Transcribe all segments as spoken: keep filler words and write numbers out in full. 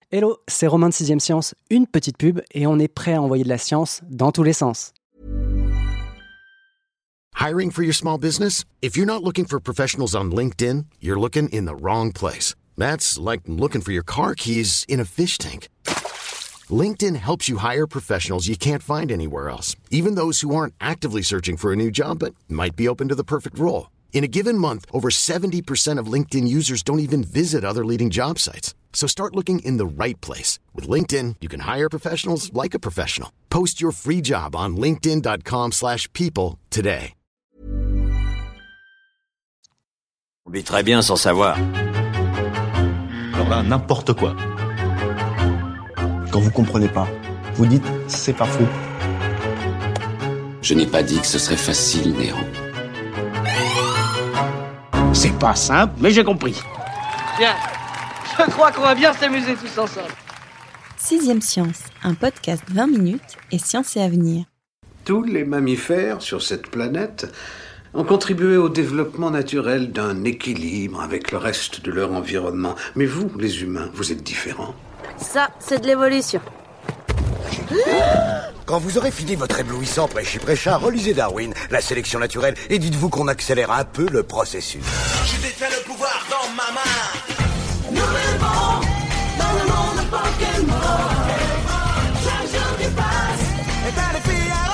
Hello, c'est Romain de sixième Science, une petite pub et on est prêt à envoyer de la science dans tous les sens. Hiring for your small business? If you're not looking for professionals on LinkedIn, you're looking in the wrong place. That's like looking for your car keys in a fish tank. LinkedIn helps you hire professionals you can't find anywhere else, even those who aren't actively searching for a new job but might be open to the perfect role. In a given month, over seventy percent of LinkedIn users don't even visit other leading job sites. So start looking in the right place. With LinkedIn, you can hire professionals like a professional. Post your free job on linkedin.com slash people today. On vit très bien sans savoir. Alors là, n'importe quoi. Quand vous comprenez pas, vous dites « c'est pas faux ». Je n'ai pas dit que ce serait facile, Néron. C'est pas simple, mais j'ai compris. Tiens, je crois qu'on va bien s'amuser tous ensemble. Sixième Science, un podcast vingt minutes et science et avenir. Tous les mammifères sur cette planète ont contribué au développement naturel d'un équilibre avec le reste de leur environnement. Mais vous, les humains, vous êtes différents. Ça, c'est de l'évolution. Quand vous aurez fini votre éblouissant prêchi-prêcha, relisez Darwin, la sélection naturelle, et dites-vous qu'on accélère un peu le processus. J'ai détient le pouvoir dans ma main. Nous vivons dans le monde Pokémon. Chaque jour qui passe est un défi à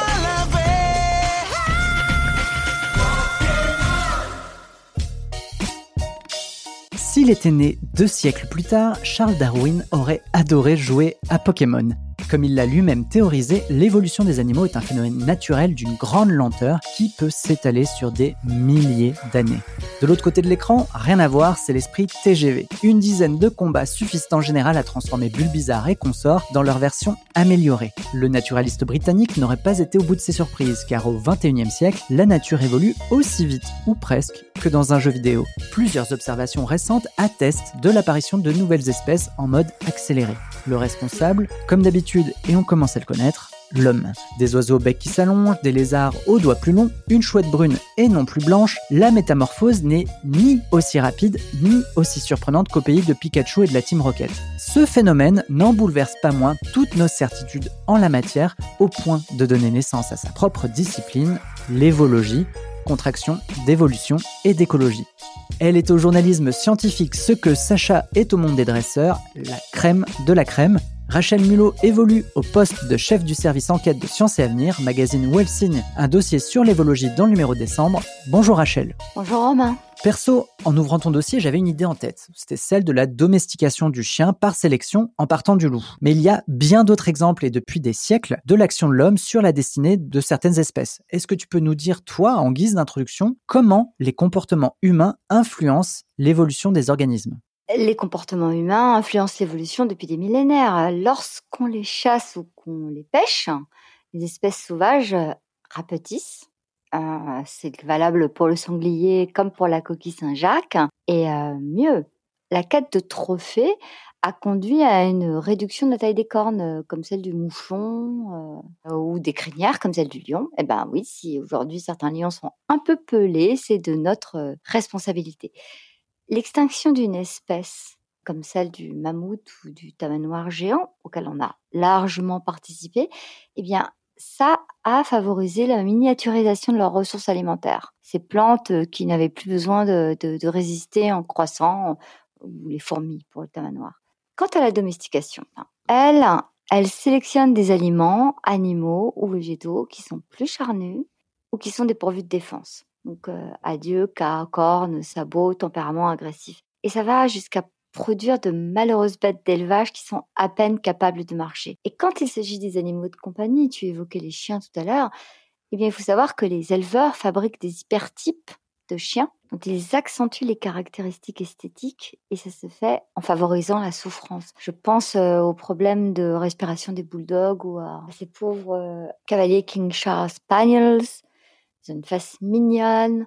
relever. S'il était né deux siècles plus tard, Charles Darwin aurait adoré jouer à Pokémon. Comme il l'a lui-même théorisé, l'évolution des animaux est un phénomène naturel d'une grande lenteur qui peut s'étaler sur des milliers d'années. De l'autre côté de l'écran, rien à voir, c'est l'esprit T G V. Une dizaine de combats suffisent en général à transformer Bulbizarre et consorts dans leur version améliorée. Le naturaliste britannique n'aurait pas été au bout de ses surprises, car au vingt et unième siècle, la nature évolue aussi vite, ou presque, que dans un jeu vidéo. Plusieurs observations récentes attestent de l'apparition de nouvelles espèces en mode accéléré. Le responsable, comme d'habitude, et on commence à le connaître, l'homme. Des oiseaux au bec qui s'allongent, des lézards aux doigts plus longs, une chouette brune et non plus blanche, la métamorphose n'est ni aussi rapide, ni aussi surprenante qu'au pays de Pikachu et de la Team Rocket. Ce phénomène n'en bouleverse pas moins toutes nos certitudes en la matière, au point de donner naissance à sa propre discipline, l'évologie, contraction d'évolution et d'écologie. Elle est au journalisme scientifique ce que Sacha est au monde des dresseurs, la crème de la crème. Rachel Mulot évolue au poste de chef du service enquête de Science et Avenir, magazine où elle signe un dossier sur l'évologie dans le numéro de décembre. Bonjour Rachel. Bonjour Romain. Perso, en ouvrant ton dossier, j'avais une idée en tête. C'était celle de la domestication du chien par sélection en partant du loup. Mais il y a bien d'autres exemples et depuis des siècles de l'action de l'homme sur la destinée de certaines espèces. Est-ce que tu peux nous dire, toi, en guise d'introduction, comment les comportements humains influencent l'évolution des organismes ? Les comportements humains influencent l'évolution depuis des millénaires. Lorsqu'on les chasse ou qu'on les pêche, les espèces sauvages rapetissent. Euh, c'est valable pour le sanglier comme pour la coquille Saint-Jacques. Et euh, mieux, la quête de trophées a conduit à une réduction de la taille des cornes, comme celle du mouflon, euh, ou des crinières, comme celle du lion. Eh bien oui, si aujourd'hui certains lions sont un peu pelés, c'est de notre responsabilité. L'extinction d'une espèce, comme celle du mammouth ou du tamanoir géant, auquel on a largement participé, eh bien, ça a favorisé la miniaturisation de leurs ressources alimentaires. Ces plantes qui n'avaient plus besoin de, de, de résister en croissant, ou les fourmis pour le tamanoir. Quant à la domestication, elle, elle sélectionne des aliments, animaux ou végétaux qui sont plus charnus ou qui sont dépourvus de défense. Donc, euh, adieu, cas, cornes, sabots, tempérament agressif. Et ça va jusqu'à produire de malheureuses bêtes d'élevage qui sont à peine capables de marcher. Et quand il s'agit des animaux de compagnie, tu évoquais les chiens tout à l'heure, eh bien, il faut savoir que les éleveurs fabriquent des hypertypes de chiens dont ils accentuent les caractéristiques esthétiques et ça se fait en favorisant la souffrance. Je pense euh, aux problèmes de respiration des bulldogs ou à ces pauvres euh, cavaliers King Charles Spaniels. Ils ont une face mignonne,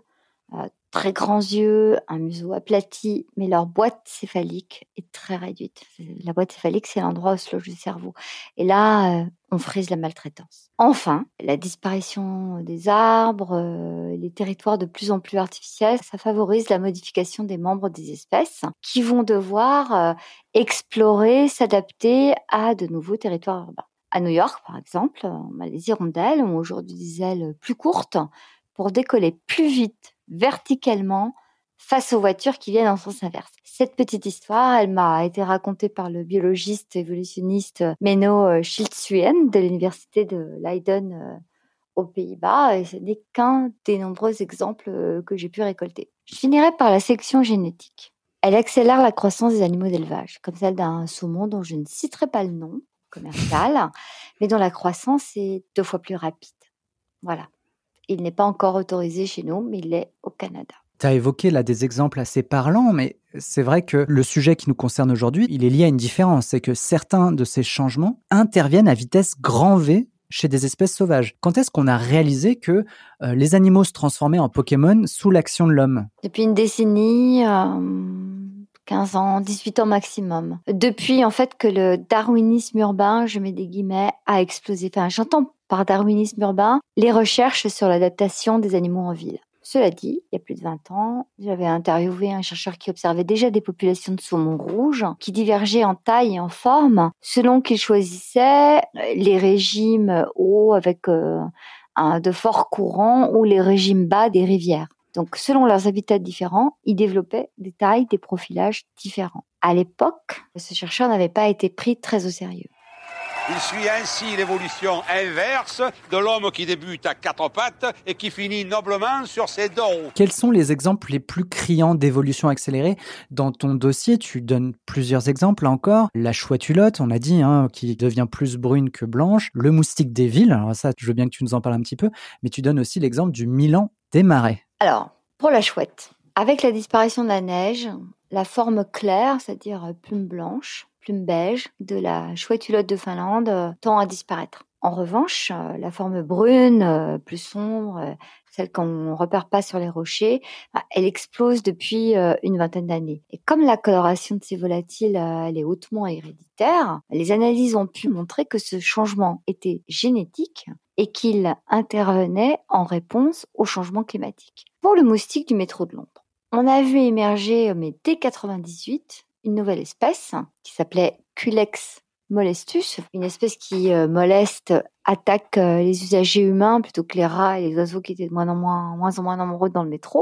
Euh, très grands yeux, un museau aplati, mais leur boîte céphalique est très réduite. La boîte céphalique, c'est l'endroit où se loge le cerveau. Et là, euh, on frise la maltraitance. Enfin, la disparition des arbres, euh, les territoires de plus en plus artificiels, ça favorise la modification des membres des espèces qui vont devoir euh, explorer, s'adapter à de nouveaux territoires urbains. À New York, par exemple, on a les hirondelles ont aujourd'hui des ailes plus courtes pour décoller plus vite verticalement face aux voitures qui viennent en sens inverse. Cette petite histoire, elle m'a été racontée par le biologiste évolutionniste Menno Schiltz-Huygens de l'université de Leiden aux Pays-Bas, et ce n'est qu'un des nombreux exemples que j'ai pu récolter. Je finirai par la sélection génétique. Elle accélère la croissance des animaux d'élevage, comme celle d'un saumon dont je ne citerai pas le nom commercial, mais dont la croissance est deux fois plus rapide. Voilà. Il n'est pas encore autorisé chez nous, mais il est au Canada. Tu as évoqué là des exemples assez parlants, mais c'est vrai que le sujet qui nous concerne aujourd'hui, il est lié à une différence. C'est que certains de ces changements interviennent à vitesse grand V chez des espèces sauvages. Quand est-ce qu'on a réalisé que euh, les animaux se transformaient en Pokémon sous l'action de l'homme ? Depuis une décennie, euh, quinze ans, dix-huit ans maximum. Depuis en fait que le darwinisme urbain, je mets des guillemets, a explosé. Enfin, j'entends par darwinisme urbain les recherches sur l'adaptation des animaux en ville. Cela dit, il y a plus de vingt ans, j'avais interviewé un chercheur qui observait déjà des populations de saumons rouges qui divergeaient en taille et en forme selon qu'ils choisissaient les régimes hauts avec euh, un, de forts courants ou les régimes bas des rivières. Donc, selon leurs habitats différents, ils développaient des tailles, des profilages différents. À l'époque, ce chercheur n'avait pas été pris très au sérieux. Il suit ainsi l'évolution inverse de l'homme qui débute à quatre pattes et qui finit noblement sur ses dos. Quels sont les exemples les plus criants d'évolution accélérée ? Dans ton dossier, tu donnes plusieurs exemples, là encore. La chouette-hulotte, on a dit, hein, qui devient plus brune que blanche. Le moustique des villes, alors ça, je veux bien que tu nous en parles un petit peu. Mais tu donnes aussi l'exemple du milan des marais. Alors, pour la chouette, avec la disparition de la neige, la forme claire, c'est-à-dire plume blanche, plume beige de la chouette-hulotte de Finlande euh, tend à disparaître. En revanche, euh, la forme brune, euh, plus sombre, euh, celle qu'on ne repère pas sur les rochers, bah, elle explose depuis euh, une vingtaine d'années. Et comme la coloration de ces volatiles euh, elle est hautement héréditaire, les analyses ont pu montrer que ce changement était génétique et qu'il intervenait en réponse au changement climatique. Pour le moustique du métro de Londres, on a vu émerger, mais dès quatre-vingt-dix-huit, une nouvelle espèce qui s'appelait Culex molestus, une espèce qui euh, moleste, attaque euh, les usagers humains plutôt que les rats et les oiseaux qui étaient de moins en moins, moins en moins nombreux dans le métro.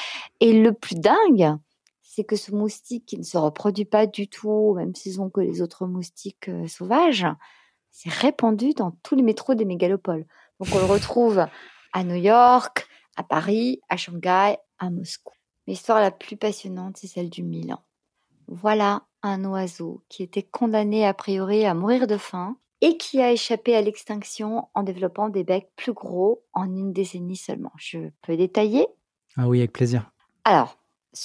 Et le plus dingue, c'est que ce moustique qui ne se reproduit pas du tout, même saison que les autres moustiques euh, sauvages, s'est répandu dans tous les métros des mégalopoles. Donc on le retrouve à New York, à Paris, à Shanghai, à Moscou. L'histoire la plus passionnante, c'est celle du Milan. Voilà un oiseau qui était condamné a priori à mourir de faim et qui a échappé à l'extinction en développant des becs plus gros en une décennie seulement. Je peux détailler ? Ah oui, avec plaisir. Alors,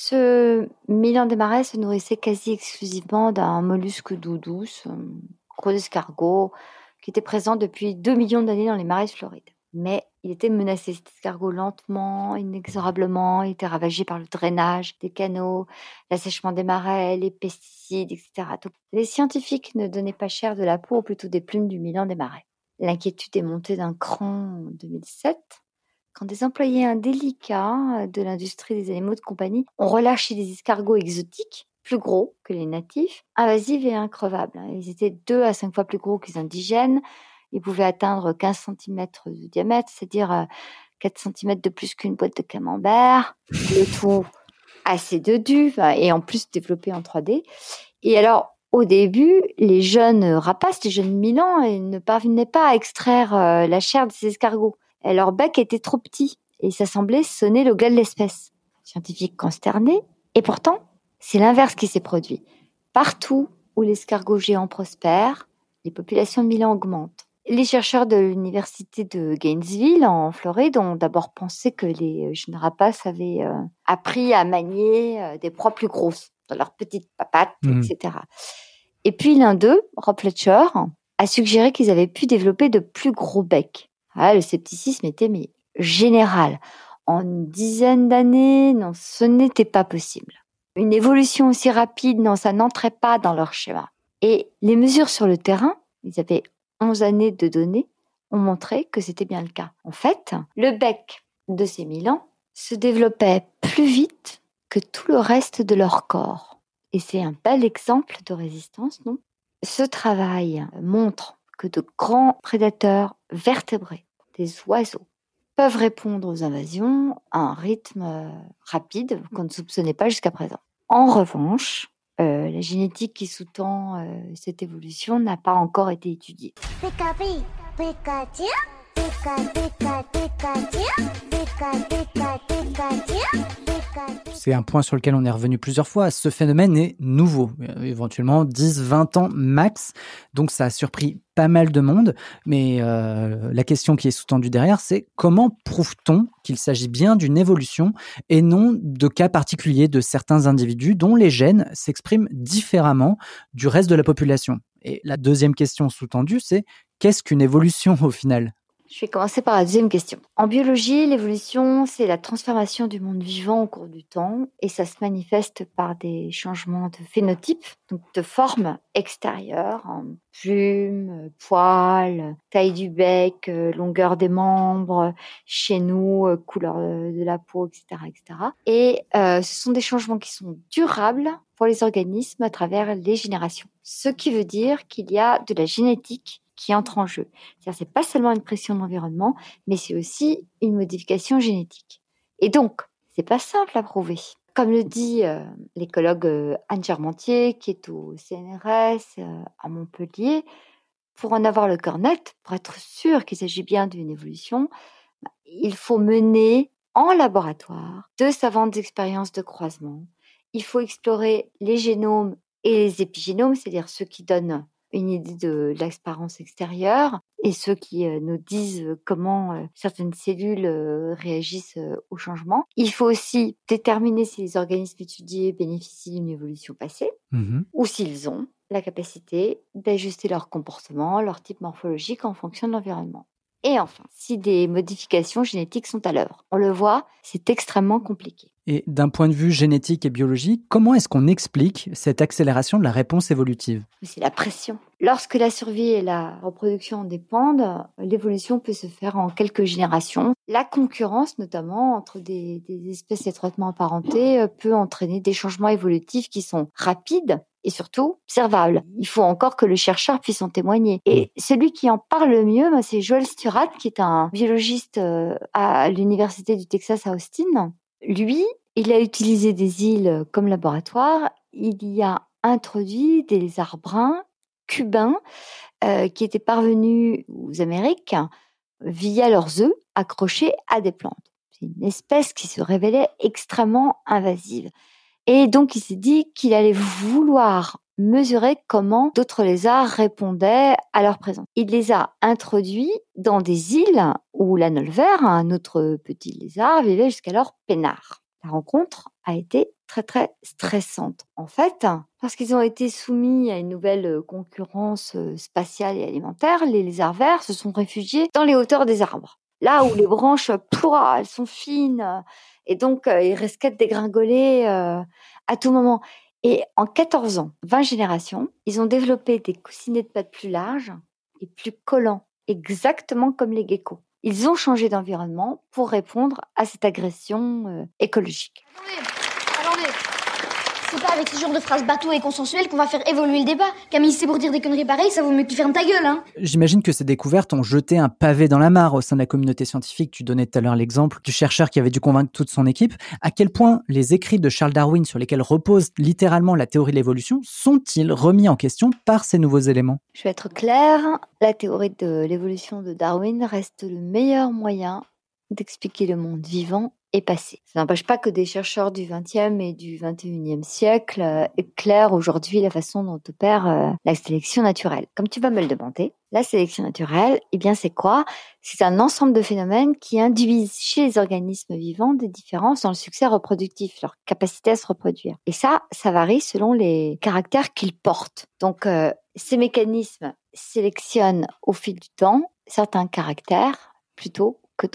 ce milan des marais se nourrissait quasi exclusivement d'un mollusque d'eau douce, un gros escargot, qui était présent depuis deux millions d'années dans les marais de Floride. Mais il était menacé, cet escargot, lentement, inexorablement. Il était ravagé par le drainage des canaux, l'assèchement des marais, les pesticides, et cetera. Donc, les scientifiques ne donnaient pas cher de la peau, ou plutôt des plumes du milan des marais. L'inquiétude est montée d'un cran en deux mille sept, quand des employés indélicats de l'industrie des animaux de compagnie ont relâché des escargots exotiques, plus gros que les natifs, invasifs et increvables. Ils étaient deux à cinq fois plus gros que les indigènes. Ils pouvaient atteindre quinze centimètres de diamètre, c'est-à-dire quatre centimètres de plus qu'une boîte de camembert. Le tout assez dodu et en plus développé en trois D. Et alors, au début, les jeunes rapaces, les jeunes milans, ne parvenaient pas à extraire la chair de ces escargots. Et leur bec était trop petit et ça semblait sonner le glas de l'espèce. Scientifiques consternés. Et pourtant, c'est l'inverse qui s'est produit. Partout où l'escargot géant prospère, les populations de milan augmentent. Les chercheurs de l'université de Gainesville, en Floride, ont d'abord pensé que les jeunes rapaces avaient euh, appris à manier euh, des proies plus grosses dans leurs petites papates, mmh. et cetera. Et puis l'un d'eux, Rob Fletcher, a suggéré qu'ils avaient pu développer de plus gros becs. Ah, le scepticisme était mais, général. En une dizaine d'années, non, ce n'était pas possible. Une évolution aussi rapide, non, ça n'entrait pas dans leur schéma. Et les mesures sur le terrain, ils avaient onze années de données, ont montré que c'était bien le cas. En fait, le bec de ces milans se développait plus vite que tout le reste de leur corps. Et c'est un bel exemple de résistance, non ? Ce travail montre que de grands prédateurs vertébrés, des oiseaux, peuvent répondre aux invasions à un rythme rapide qu'on ne soupçonnait pas jusqu'à présent. En revanche, euh, la génétique qui sous-tend euh, cette évolution n'a pas encore été étudiée. Pikachu, Pikachu, Pikachu, Pikachu, Pikachu, Pikachu. C'est un point sur lequel on est revenu plusieurs fois. Ce phénomène est nouveau, éventuellement dix vingt ans max. Donc ça a surpris pas mal de monde. Mais euh, la question qui est sous-tendue derrière, c'est comment prouve-t-on qu'il s'agit bien d'une évolution et non de cas particuliers de certains individus dont les gènes s'expriment différemment du reste de la population ? Et la deuxième question sous-tendue, c'est qu'est-ce qu'une évolution au final ? Je vais commencer par la deuxième question. En biologie, l'évolution, c'est la transformation du monde vivant au cours du temps et ça se manifeste par des changements de phénotype, donc de forme extérieure, hein, plumes, poils, taille du bec, longueur des membres, chez nous, couleur de la peau, et cetera, et cetera. Et euh, ce sont des changements qui sont durables pour les organismes à travers les générations. Ce qui veut dire qu'il y a de la génétique qui entre en jeu. C'est-à-dire, c'est pas seulement une pression de l'environnement, mais c'est aussi une modification génétique. Et donc, c'est pas simple à prouver. Comme le dit euh, l'écologue euh, Anne Germantier, qui est au C N R S euh, à Montpellier, pour en avoir le cœur net, pour être sûr qu'il s'agit bien d'une évolution, bah, il faut mener en laboratoire de savantes expériences de croisement. Il faut explorer les génomes et les épigénomes, c'est-à-dire ceux qui donnent une idée de l'apparence extérieure et ceux qui euh, nous disent comment euh, certaines cellules euh, réagissent euh, au changement. Il faut aussi déterminer si les organismes étudiés bénéficient d'une évolution passée mmh. ou s'ils ont la capacité d'ajuster leur comportement, leur type morphologique en fonction de l'environnement. Et enfin, si des modifications génétiques sont à l'œuvre. On le voit, c'est extrêmement compliqué. Et d'un point de vue génétique et biologique, comment est-ce qu'on explique cette accélération de la réponse évolutive ? C'est la pression. Lorsque la survie et la reproduction en dépendent, l'évolution peut se faire en quelques générations. La concurrence, notamment entre des, des espèces étroitement apparentées, peut entraîner des changements évolutifs qui sont rapides et surtout observables. Il faut encore que le chercheur puisse en témoigner. Et celui qui en parle le mieux, c'est Joel Sturat, qui est un biologiste à l'université du Texas à Austin. Lui, il a utilisé des îles comme laboratoire. Il y a introduit des lézards bruns cubains euh, qui étaient parvenus aux Amériques via leurs œufs accrochés à des plantes. C'est une espèce qui se révélait extrêmement invasive. Et donc, il s'est dit qu'il allait vouloir mesurer comment d'autres lézards répondaient à leur présence. Il les a introduits dans des îles où l'anole vert, un autre petit lézard, vivait jusqu'alors peinard. La rencontre a été très très stressante. En fait, parce qu'ils ont été soumis à une nouvelle concurrence spatiale et alimentaire, les lézards verts se sont réfugiés dans les hauteurs des arbres. Là où les branches, pouah, elles sont fines, et donc ils risquaient de dégringoler euh, à tout moment. Et en quatorze ans, vingt générations, ils ont développé des coussinets de pattes plus larges et plus collants, exactement comme les geckos. Ils ont changé d'environnement pour répondre à cette agression euh, écologique. Attendez, attendez. C'est pas avec ce genre de phrases bateau et consensuelles qu'on va faire évoluer le débat. Camille, c'est pour dire des conneries pareilles, ça vaut mieux que tu fermes ta gueule, hein. J'imagine que ces découvertes ont jeté un pavé dans la mare au sein de la communauté scientifique. Tu donnais tout à l'heure l'exemple du chercheur qui avait dû convaincre toute son équipe. À quel point les écrits de Charles Darwin, sur lesquels repose littéralement la théorie de l'évolution, sont-ils remis en question par ces nouveaux éléments ? Je vais être claire, la théorie de l'évolution de Darwin reste le meilleur moyen d'expliquer le monde vivant et passé. Ça n'empêche pas que des chercheurs du vingtième et du vingt et unième siècle euh, éclairent aujourd'hui la façon dont opère euh, la sélection naturelle. Comme tu vas me le demander, la sélection naturelle, eh bien c'est quoi ? C'est un ensemble de phénomènes qui induisent chez les organismes vivants des différences dans le succès reproductif, leur capacité à se reproduire. Et ça, ça varie selon les caractères qu'ils portent. Donc euh, ces mécanismes sélectionnent au fil du temps certains caractères plutôt que d'autres.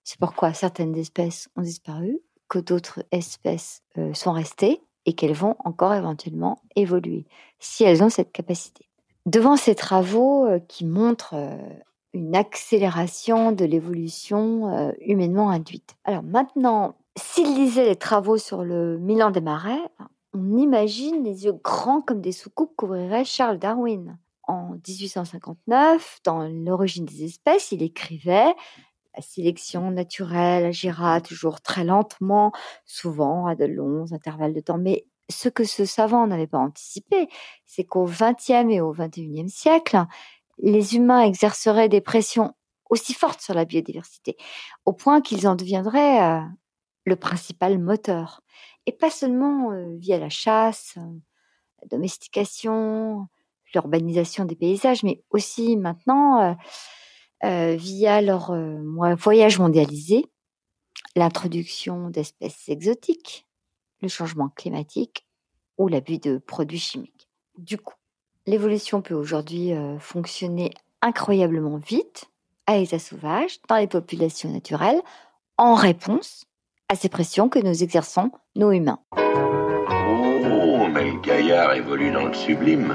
C'est pourquoi certaines espèces ont disparu, que d'autres espèces euh, sont restées et qu'elles vont encore éventuellement évoluer, si elles ont cette capacité. Devant ces travaux euh, qui montrent euh, une accélération de l'évolution euh, humainement induite. Alors maintenant, s'il lisait les travaux sur le Milan des marais, on imagine les yeux grands comme des soucoupes qu'ouvrirait Charles Darwin. En dix-huit cent cinquante-neuf, dans L'origine des espèces, il écrivait « La sélection naturelle agira toujours très lentement, souvent à de longs intervalles de temps. » Mais ce que ce savant n'avait pas anticipé, c'est qu'au vingtième et au vingt et unième siècle, les humains exerceraient des pressions aussi fortes sur la biodiversité, au point qu'ils en deviendraient euh, le principal moteur. Et pas seulement euh, via la chasse, euh, la domestication, l'urbanisation des paysages, mais aussi maintenant euh, euh, via leur euh, voyage mondialisé, l'introduction d'espèces exotiques, le changement climatique ou l'abus de produits chimiques. Du coup, l'évolution peut aujourd'hui euh, fonctionner incroyablement vite, à l'état sauvage, dans les populations naturelles, en réponse à ces pressions que nous exerçons, nous humains. Oh, mais le gaillard évolue dans le sublime.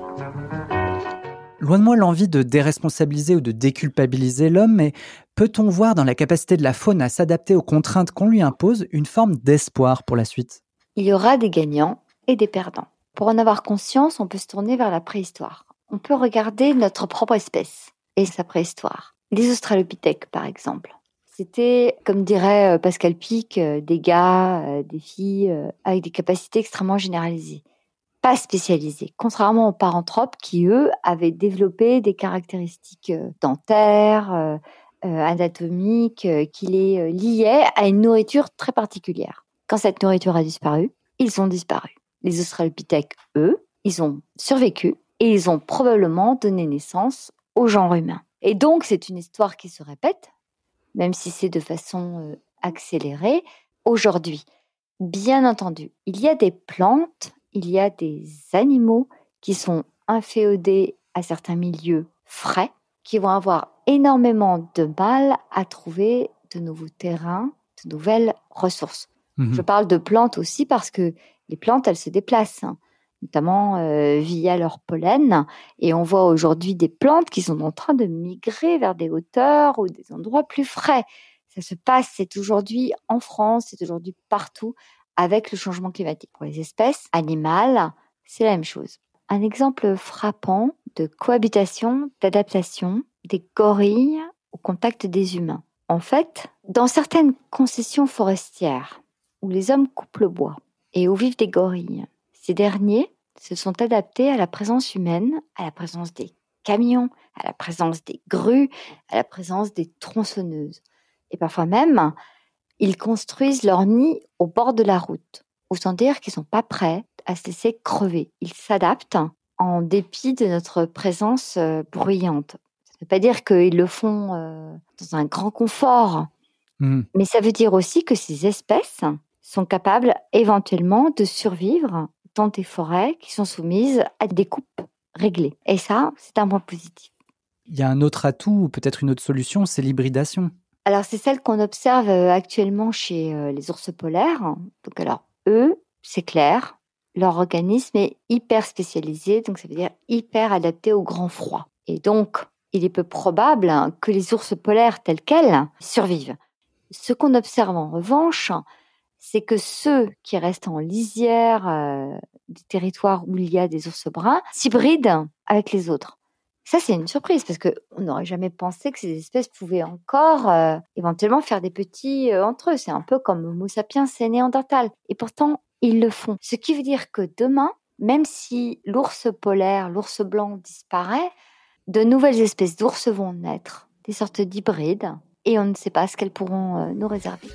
Loin de moi l'envie de déresponsabiliser ou de déculpabiliser l'homme, mais peut-on voir dans la capacité de la faune à s'adapter aux contraintes qu'on lui impose une forme d'espoir pour la suite ? Il y aura des gagnants et des perdants. Pour en avoir conscience, on peut se tourner vers la préhistoire. On peut regarder notre propre espèce et sa préhistoire. Les Australopithèques, par exemple. C'était, comme dirait Pascal Pic, des gars, des filles avec des capacités extrêmement généralisées. Pas spécialisés, contrairement aux paranthropes qui, eux, avaient développé des caractéristiques dentaires, euh, anatomiques, euh, qui les liaient à une nourriture très particulière. Quand cette nourriture a disparu, ils ont disparu. Les Australopithèques, eux, ils ont survécu et ils ont probablement donné naissance au genre humain. Et donc, c'est une histoire qui se répète, même si c'est de façon euh, accélérée, aujourd'hui. Bien entendu, il y a des plantes, il y a des animaux qui sont inféodés à certains milieux frais, qui vont avoir énormément de mal à trouver de nouveaux terrains, de nouvelles ressources. Mmh. Je parle de plantes aussi parce que les plantes, elles se déplacent, hein, notamment euh, via leur pollen. Et on voit aujourd'hui des plantes qui sont en train de migrer vers des hauteurs ou des endroits plus frais. Ça se passe, c'est aujourd'hui en France, c'est aujourd'hui partout, avec le changement climatique. Pour les espèces animales, c'est la même chose. Un exemple frappant de cohabitation, d'adaptation des gorilles au contact des humains. En fait, dans certaines concessions forestières où les hommes coupent le bois et où vivent des gorilles, ces derniers se sont adaptés à la présence humaine, à la présence des camions, à la présence des grues, à la présence des tronçonneuses. Et parfois même, ils construisent leur nid au bord de la route. Autant dire qu'ils ne sont pas prêts à se laisser crever. Ils s'adaptent en dépit de notre présence euh, bruyante. Ça ne veut pas dire qu'ils le font euh, dans un grand confort, mmh. mais ça veut dire aussi que ces espèces sont capables éventuellement de survivre dans des forêts qui sont soumises à des coupes réglées. Et ça, c'est un point positif. Il y a un autre atout, ou peut-être une autre solution, c'est l'hybridation. Alors, c'est celle qu'on observe actuellement chez les ours polaires. Donc, alors, eux, c'est clair, leur organisme est hyper spécialisé, donc ça veut dire hyper adapté au grand froid. Et donc, il est peu probable que les ours polaires tels quels survivent. Ce qu'on observe en revanche, c'est que ceux qui restent en lisière euh, des territoires où il y a des ours bruns s'hybrident avec les autres. Ça, c'est une surprise parce qu'on n'aurait jamais pensé que ces espèces pouvaient encore euh, éventuellement faire des petits euh, entre eux. C'est un peu comme Homo sapiens et Néandertal. Et pourtant, ils le font. Ce qui veut dire que demain, même si l'ours polaire, l'ours blanc disparaît, de nouvelles espèces d'ours vont naître, des sortes d'hybrides, et on ne sait pas ce qu'elles pourront euh, nous réserver.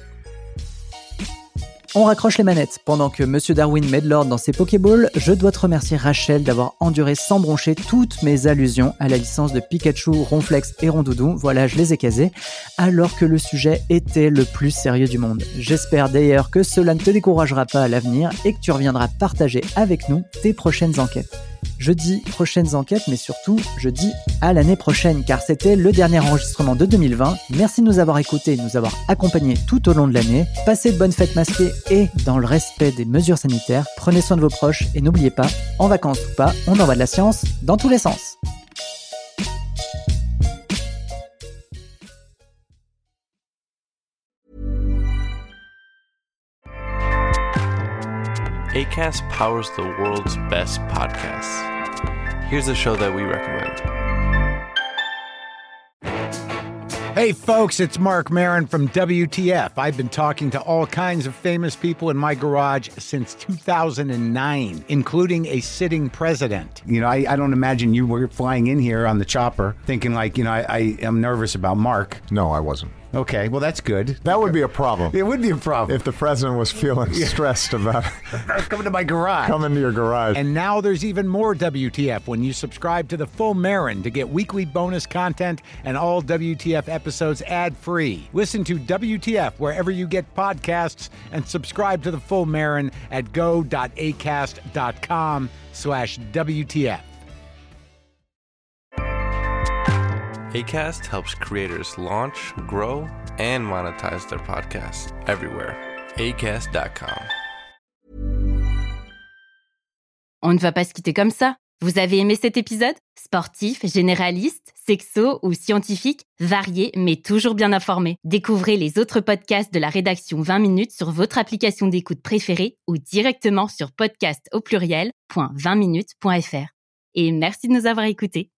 On raccroche les manettes. Pendant que Monsieur Darwin met de l'ordre dans ses Pokéballs, je dois te remercier Rachel d'avoir enduré sans broncher toutes mes allusions à la licence de Pikachu, Ronflex et Rondoudou. Voilà, je les ai casées, alors que le sujet était le plus sérieux du monde. J'espère d'ailleurs que cela ne te découragera pas à l'avenir et que tu reviendras partager avec nous tes prochaines enquêtes. Je dis prochaines enquêtes, mais surtout, je dis à l'année prochaine, car c'était le dernier enregistrement de deux mille vingt. Merci de nous avoir écoutés et de nous avoir accompagnés tout au long de l'année. Passez de bonnes fêtes masquées et dans le respect des mesures sanitaires. Prenez soin de vos proches et n'oubliez pas, en vacances ou pas, on envoie de la science dans tous les sens. Acast powers the world's best podcasts. Here's a show that we recommend. Hey folks, it's Mark Maron from W T F. I've been talking to all kinds of famous people in my garage since two thousand nine, including a sitting president. You know, I, I don't imagine you were flying in here on the chopper thinking like, you know, I, I am nervous about Mark. No, I wasn't. Okay, well, that's good. That would be a problem. It would be a problem. If the president was feeling Yeah. stressed about coming to my garage. coming to your garage. And now there's even more W T F when you subscribe to the full Marin to get weekly bonus content and all W T F episodes ad-free. Listen to W T F wherever you get podcasts and subscribe to the full Marin at go.acast.com slash WTF. Acast helps creators launch, grow, and monetize their podcasts everywhere. acast dot com. On ne va pas se quitter comme ça. Vous avez aimé cet épisode ? Sportif, généraliste, sexo ou scientifique, varié mais toujours bien informé. Découvrez les autres podcasts de la rédaction vingt minutes sur votre application d'écoute préférée ou directement sur podcast au pluriel point vingt minutes point f r. Et merci de nous avoir écoutés.